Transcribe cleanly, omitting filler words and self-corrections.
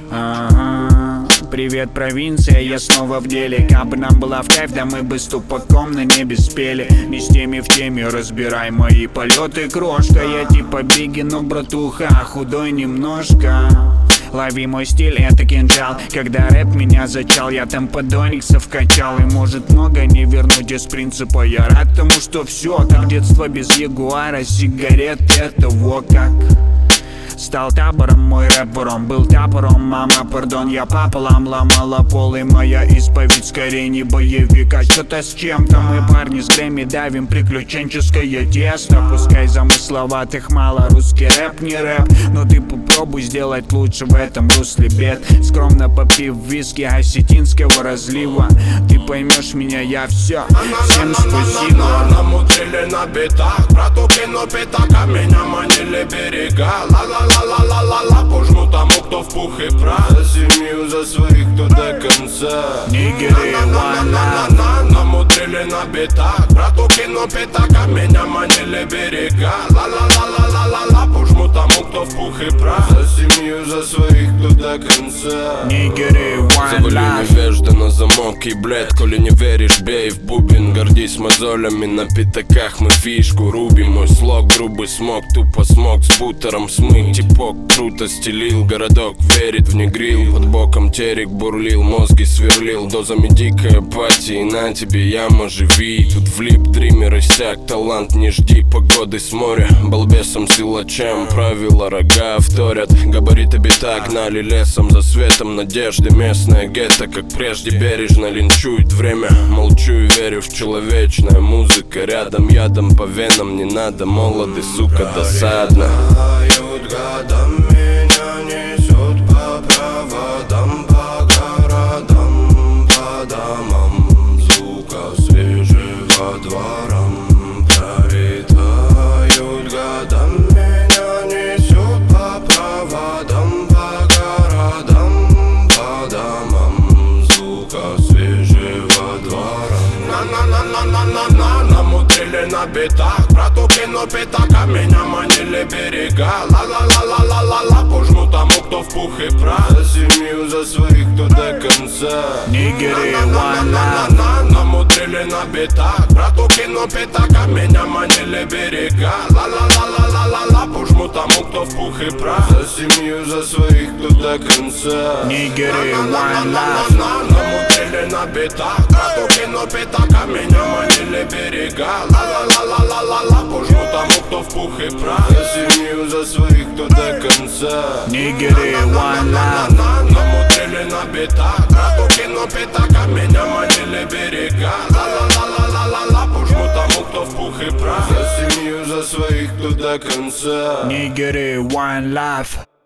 Привет, провинция, я снова в деле. Кабы нам была в кайф, да мы бы с тупаком на небе спели. Не с теми в теме, разбирай мои полеты, крошка. Я типа Бигги, но братуха, худой немножко. Лови мой стиль, это кинжал. Когда рэп меня зачал, я там подониксов качал. И может много не вернуть из принципа. Я рад тому, что все как детство без ягуара, сигарет, это во как. Стал табором, мой рэп вором, был тапором, мама, пардон, я пополам ломала пол. И моя исповедь скорее не боевик, а что-то с чем-то. Мы парни с Грэмми давим приключенческое тесто. Пускай замысловатых мало, русский рэп не рэп, но ты попробуй сделать лучше в этом русле бед. Скромно попив виски осетинского разлива, ты поймешь меня, я все. Всем спасибо. Намудрили на битах, брату кину пятака, меня манили берега. Ла-ла-ла-ла-ла-ла-ла, пожму тому, кто в пух и прах. За семью, за своих, кто до конца. Нигери, one love. Намудрили на битах, брату кину пятака, меня манили берега. Ла-ла-ла-ла-ла-ла-ла, пожму тому, кто в пух и прах. За семью, за своих, кто до конца. Нигери, one Завали love. невежда на замок и, блядь, коли не веришь, бей в бубен. Гордись мозолями, на пятаках мы фишку рубим. Мой слог, грубый смог, тупо смог с бутером смыть. Типок круто стелил, городок верит в негрил. Под боком терек бурлил, мозги сверлил. Дозами дикой апатии, на тебе яма, живи. Тут влип, дример иссяк, талант не жди погоды с моря. Балбесом, силачам, правила рога вторят. Габариты бита гнали лесом за светом надежды. Местная гетто, как прежде, бережно линчует время. Молчу и верю в человечное, музыка рядом, ядом по венам не надо. Молоды, сука, досадно. Годом меня несет по проводам, по городам, по домам. Звука свежего дворам пролетают. Годом меня несет по проводам, по городам, по домам. Звука свежего двора. На-на-на-на-на-на-на. Намудрили на битах, брату кину пятака, меня манили берега. Ла-ла-ла-ла-ла-ла-ла, пожму тому, кто в пух и прах. За семью, за своих, кто до конца. Нигери, one love. Намудрили на битах, брату кину пятака, меня манили берега. Ла-ла-ла-ла-ла-ла-ла, пожму тому, кто в пух и прах. За семью, за своих, кто до конца. Нигери, one love. Намудрили на битах, брату кину пятака, меня манили берега. Ла-ла-ла-ла-ла-ла-ла, пожму тому, кто в пух и прах. За семью, за своих, кто до конца. Нигери, one love. Намудрили на битах, брату кину пятака, меня манили берега. Ла-ла-ла-ла-ла-ла-ла, пожму тому, кто в пух и прах. За семью, за своих, кто до конца. Нигери, one love.